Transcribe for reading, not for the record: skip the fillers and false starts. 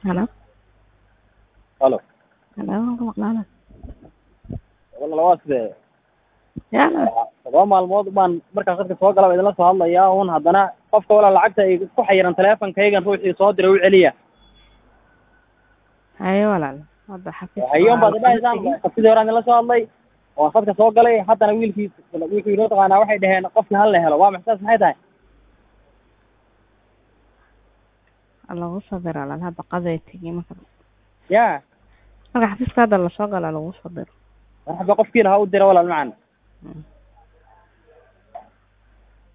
Hello. Halo. Hello, ku maqlaana. Walla waasde. Yala. Waa maalmood baan markaan qadka soo galay idin la soo hadlayaa uun haddana qofka wala lacagta ay ku xayiran taleefankaygan ruuxii soo diray u celiya. Haye walaal. Hadda xafiis. Hayoon baad dhahaysaan qofkii hore aan la soo hadlay oo qadka soo galay haddana wiilkii loo taqaanaa waxay dhaheen qofkii hal la helo waa maxsaas maxay tahay? Lagu soo diray walaal hadda qaday tigi marka. Yaa. Marka xafiiska hadda la soo galay lagu soo diray. Marxaba qofkii lahaa u diray walaal macaan.